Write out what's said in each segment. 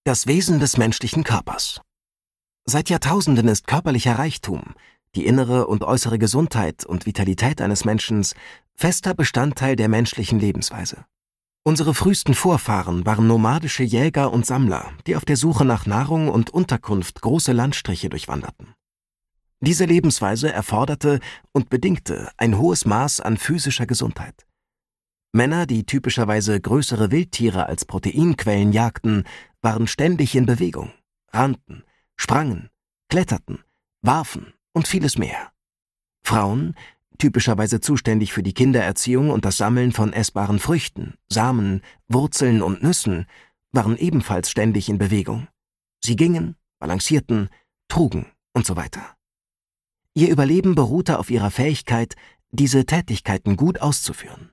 Das Wesen des menschlichen Körpers. Seit Jahrtausenden ist körperlicher Reichtum, die innere und äußere Gesundheit und Vitalität eines Menschen fester Bestandteil der menschlichen Lebensweise. Unsere frühesten Vorfahren waren nomadische Jäger und Sammler, die auf der Suche nach Nahrung und Unterkunft große Landstriche durchwanderten. Diese Lebensweise erforderte und bedingte ein hohes Maß an physischer Gesundheit. Männer, die typischerweise größere Wildtiere als Proteinquellen jagten, waren ständig in Bewegung, rannten, sprangen, kletterten, warfen und vieles mehr. Frauen, typischerweise zuständig für die Kindererziehung und das Sammeln von essbaren Früchten, Samen, Wurzeln und Nüssen, waren ebenfalls ständig in Bewegung. Sie gingen, balancierten, trugen und so weiter. Ihr Überleben beruhte auf ihrer Fähigkeit, diese Tätigkeiten gut auszuführen.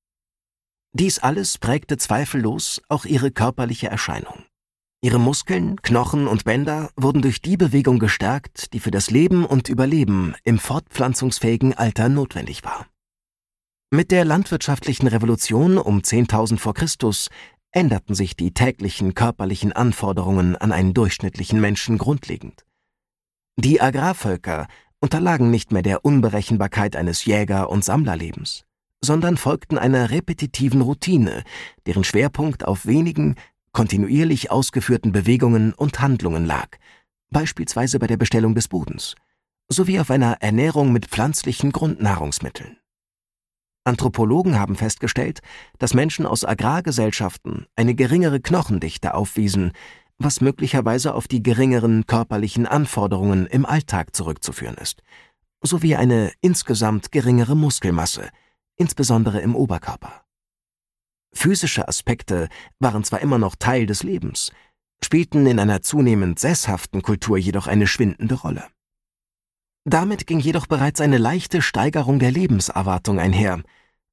Dies alles prägte zweifellos auch ihre körperliche Erscheinung. Ihre Muskeln, Knochen und Bänder wurden durch die Bewegung gestärkt, die für das Leben und Überleben im fortpflanzungsfähigen Alter notwendig war. Mit der landwirtschaftlichen Revolution um 10.000 vor Christus änderten sich die täglichen körperlichen Anforderungen an einen durchschnittlichen Menschen grundlegend. Die Agrarvölker unterlagen nicht mehr der Unberechenbarkeit eines Jäger- und Sammlerlebens, sondern folgten einer repetitiven Routine, deren Schwerpunkt auf wenigen, kontinuierlich ausgeführten Bewegungen und Handlungen lag, beispielsweise bei der Bestellung des Bodens, sowie auf einer Ernährung mit pflanzlichen Grundnahrungsmitteln. Anthropologen haben festgestellt, dass Menschen aus Agrargesellschaften eine geringere Knochendichte aufwiesen, was möglicherweise auf die geringeren körperlichen Anforderungen im Alltag zurückzuführen ist, sowie eine insgesamt geringere Muskelmasse, insbesondere im Oberkörper. Physische Aspekte waren zwar immer noch Teil des Lebens, spielten in einer zunehmend sesshaften Kultur jedoch eine schwindende Rolle. Damit ging jedoch bereits eine leichte Steigerung der Lebenserwartung einher,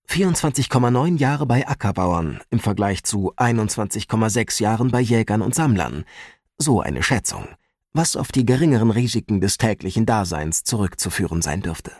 24,9 Jahre bei Ackerbauern im Vergleich zu 21,6 Jahren bei Jägern und Sammlern, so eine Schätzung, was auf die geringeren Risiken des täglichen Daseins zurückzuführen sein dürfte.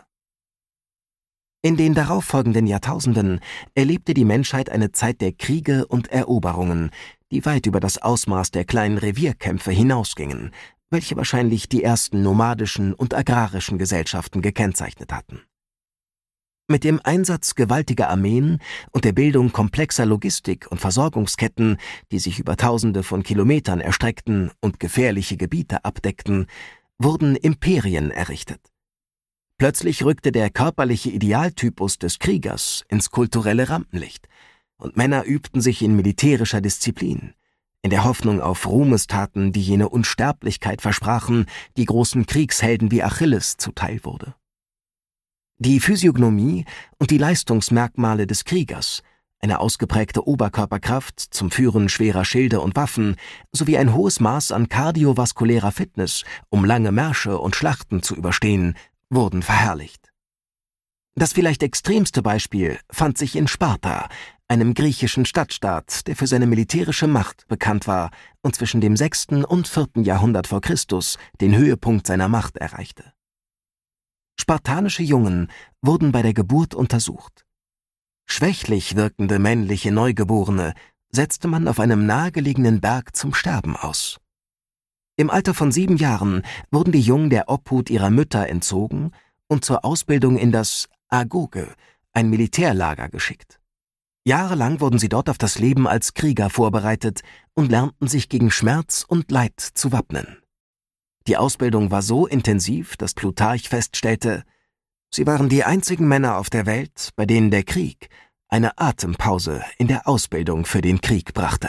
In den darauffolgenden Jahrtausenden erlebte die Menschheit eine Zeit der Kriege und Eroberungen, die weit über das Ausmaß der kleinen Revierkämpfe hinausgingen, welche wahrscheinlich die ersten nomadischen und agrarischen Gesellschaften gekennzeichnet hatten. Mit dem Einsatz gewaltiger Armeen und der Bildung komplexer Logistik- und Versorgungsketten, die sich über Tausende von Kilometern erstreckten und gefährliche Gebiete abdeckten, wurden Imperien errichtet. Plötzlich rückte der körperliche Idealtypus des Kriegers ins kulturelle Rampenlicht und Männer übten sich in militärischer Disziplin, in der Hoffnung auf Ruhmestaten, die jene Unsterblichkeit versprachen, die großen Kriegshelden wie Achilles zuteil wurde. Die Physiognomie und die Leistungsmerkmale des Kriegers, eine ausgeprägte Oberkörperkraft zum Führen schwerer Schilde und Waffen sowie ein hohes Maß an kardiovaskulärer Fitness, um lange Märsche und Schlachten zu überstehen, wurden verherrlicht. Das vielleicht extremste Beispiel fand sich in Sparta, einem griechischen Stadtstaat, der für seine militärische Macht bekannt war und zwischen dem 6. und 4. Jahrhundert vor Christus den Höhepunkt seiner Macht erreichte. Spartanische Jungen wurden bei der Geburt untersucht. Schwächlich wirkende männliche Neugeborene setzte man auf einem nahegelegenen Berg zum Sterben aus. Im Alter von 7 Jahren wurden die Jungen der Obhut ihrer Mütter entzogen und zur Ausbildung in das Agoge, ein Militärlager, geschickt. Jahrelang wurden sie dort auf das Leben als Krieger vorbereitet und lernten sich gegen Schmerz und Leid zu wappnen. Die Ausbildung war so intensiv, dass Plutarch feststellte, sie waren die einzigen Männer auf der Welt, bei denen der Krieg eine Atempause in der Ausbildung für den Krieg brachte.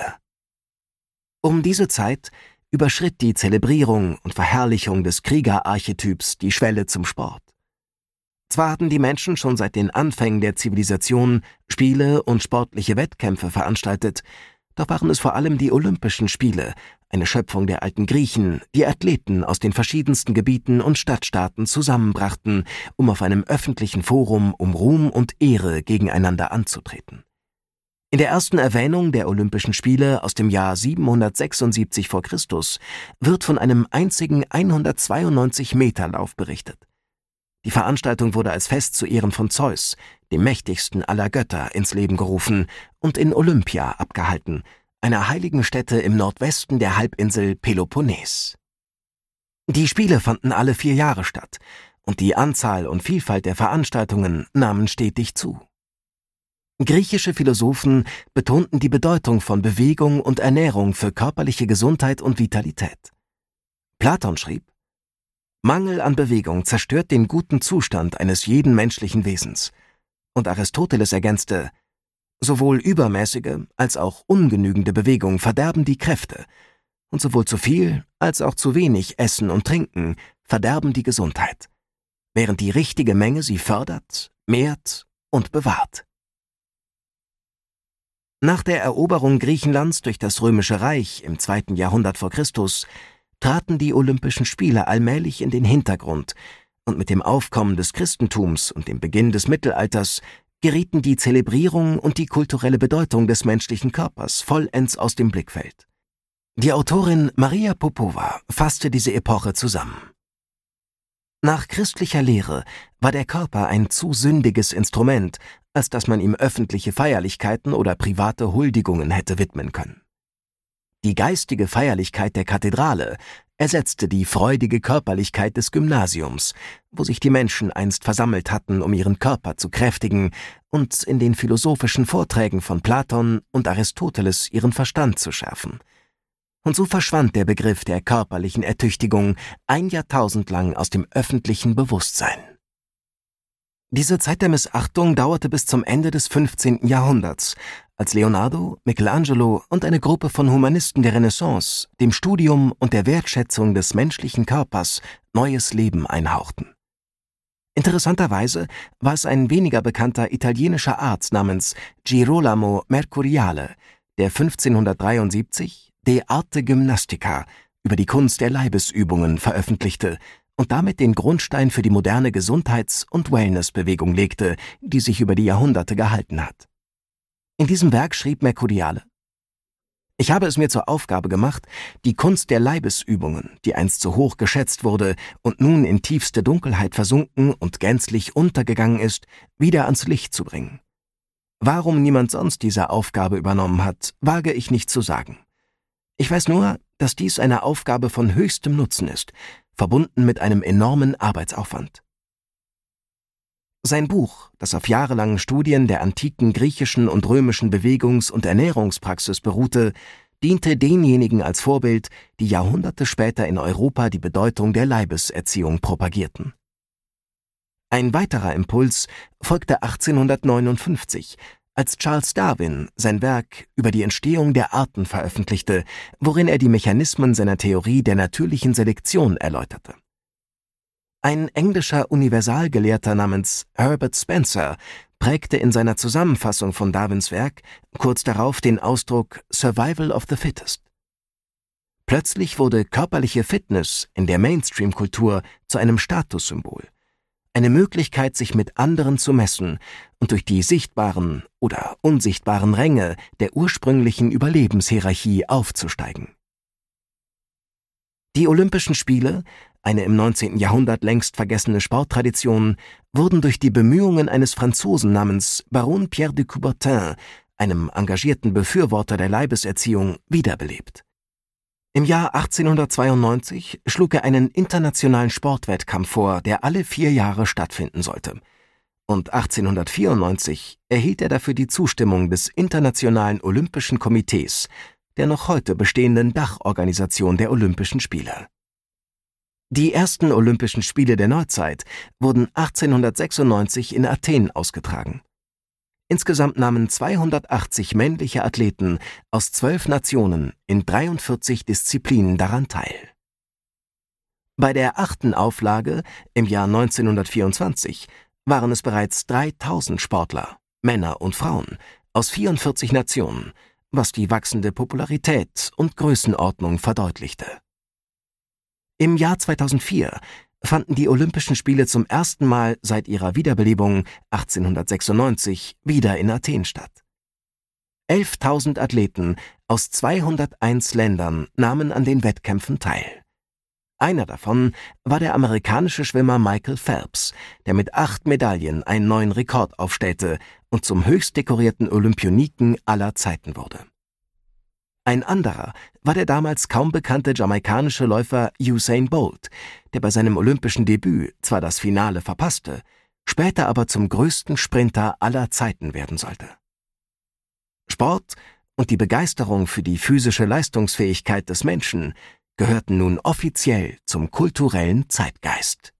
Um diese Zeit überschritt die Zelebrierung und Verherrlichung des Kriegerarchetyps die Schwelle zum Sport. Zwar hatten die Menschen schon seit den Anfängen der Zivilisation Spiele und sportliche Wettkämpfe veranstaltet, doch waren es vor allem die Olympischen Spiele, eine Schöpfung der alten Griechen, die Athleten aus den verschiedensten Gebieten und Stadtstaaten zusammenbrachten, um auf einem öffentlichen Forum um Ruhm und Ehre gegeneinander anzutreten. In der ersten Erwähnung der Olympischen Spiele aus dem Jahr 776 vor Christus wird von einem einzigen 192-Meter-Lauf berichtet. Die Veranstaltung wurde als Fest zu Ehren von Zeus, dem mächtigsten aller Götter, ins Leben gerufen und in Olympia abgehalten, einer heiligen Stätte im Nordwesten der Halbinsel Peloponnes. Die Spiele fanden alle 4 Jahre statt, und die Anzahl und Vielfalt der Veranstaltungen nahmen stetig zu. Griechische Philosophen betonten die Bedeutung von Bewegung und Ernährung für körperliche Gesundheit und Vitalität. Platon schrieb: Mangel an Bewegung zerstört den guten Zustand eines jeden menschlichen Wesens. Und Aristoteles ergänzte: Sowohl übermäßige als auch ungenügende Bewegung verderben die Kräfte, und sowohl zu viel als auch zu wenig Essen und Trinken verderben die Gesundheit, während die richtige Menge sie fördert, mehrt und bewahrt. Nach der Eroberung Griechenlands durch das Römische Reich im 2. Jahrhundert vor Christus traten die Olympischen Spiele allmählich in den Hintergrund, und mit dem Aufkommen des Christentums und dem Beginn des Mittelalters gerieten die Zelebrierung und die kulturelle Bedeutung des menschlichen Körpers vollends aus dem Blickfeld. Die Autorin Maria Popova fasste diese Epoche zusammen. Nach christlicher Lehre war der Körper ein zu sündiges Instrument, als dass man ihm öffentliche Feierlichkeiten oder private Huldigungen hätte widmen können. Die geistige Feierlichkeit der Kathedrale ersetzte die freudige Körperlichkeit des Gymnasiums, wo sich die Menschen einst versammelt hatten, um ihren Körper zu kräftigen und in den philosophischen Vorträgen von Platon und Aristoteles ihren Verstand zu schärfen. Und so verschwand der Begriff der körperlichen Ertüchtigung 1 Jahrtausend lang aus dem öffentlichen Bewusstsein. Diese Zeit der Missachtung dauerte bis zum Ende des 15. Jahrhunderts, als Leonardo, Michelangelo und eine Gruppe von Humanisten der Renaissance dem Studium und der Wertschätzung des menschlichen Körpers neues Leben einhauchten. Interessanterweise war es ein weniger bekannter italienischer Arzt namens Girolamo Mercuriale, der 1573 De Arte Gymnastica über die Kunst der Leibesübungen veröffentlichte und damit den Grundstein für die moderne Gesundheits- und Wellnessbewegung legte, die sich über die Jahrhunderte gehalten hat. In diesem Werk schrieb Mercuriale: Ich habe es mir zur Aufgabe gemacht, die Kunst der Leibesübungen, die einst so hoch geschätzt wurde und nun in tiefste Dunkelheit versunken und gänzlich untergegangen ist, wieder ans Licht zu bringen. Warum niemand sonst diese Aufgabe übernommen hat, wage ich nicht zu sagen. Ich weiß nur, dass dies eine Aufgabe von höchstem Nutzen ist, verbunden mit einem enormen Arbeitsaufwand. Sein Buch, das auf jahrelangen Studien der antiken griechischen und römischen Bewegungs- und Ernährungspraxis beruhte, diente denjenigen als Vorbild, die Jahrhunderte später in Europa die Bedeutung der Leibeserziehung propagierten. Ein weiterer Impuls folgte 1859, als Charles Darwin sein Werk über die Entstehung der Arten veröffentlichte, worin er die Mechanismen seiner Theorie der natürlichen Selektion erläuterte. Ein englischer Universalgelehrter namens Herbert Spencer prägte in seiner Zusammenfassung von Darwins Werk kurz darauf den Ausdruck Survival of the Fittest. Plötzlich wurde körperliche Fitness in der Mainstream-Kultur zu einem Statussymbol, eine Möglichkeit, sich mit anderen zu messen und durch die sichtbaren oder unsichtbaren Ränge der ursprünglichen Überlebenshierarchie aufzusteigen. Die Olympischen Spiele, eine im 19. Jahrhundert längst vergessene Sporttradition, wurden durch die Bemühungen eines Franzosen namens Baron Pierre de Coubertin, einem engagierten Befürworter der Leibeserziehung, wiederbelebt. Im Jahr 1892 schlug er einen internationalen Sportwettkampf vor, der alle 4 Jahre stattfinden sollte. Und 1894 erhielt er dafür die Zustimmung des Internationalen Olympischen Komitees, der noch heute bestehenden Dachorganisation der Olympischen Spiele. Die ersten Olympischen Spiele der Neuzeit wurden 1896 in Athen ausgetragen. Insgesamt nahmen 280 männliche Athleten aus 12 Nationen in 43 Disziplinen daran teil. Bei der 8. Auflage im Jahr 1924 waren es bereits 3000 Sportler, Männer und Frauen, aus 44 Nationen, was die wachsende Popularität und Größenordnung verdeutlichte. Im Jahr 2004 fanden die Olympischen Spiele zum ersten Mal seit ihrer Wiederbelebung 1896 wieder in Athen statt. 11.000 Athleten aus 201 Ländern nahmen an den Wettkämpfen teil. Einer davon war der amerikanische Schwimmer Michael Phelps, der mit 8 Medaillen einen neuen Rekord aufstellte und zum höchst dekorierten Olympioniken aller Zeiten wurde. Ein anderer war der damals kaum bekannte jamaikanische Läufer Usain Bolt, der bei seinem olympischen Debüt zwar das Finale verpasste, später aber zum größten Sprinter aller Zeiten werden sollte. Sport und die Begeisterung für die physische Leistungsfähigkeit des Menschen gehörten nun offiziell zum kulturellen Zeitgeist.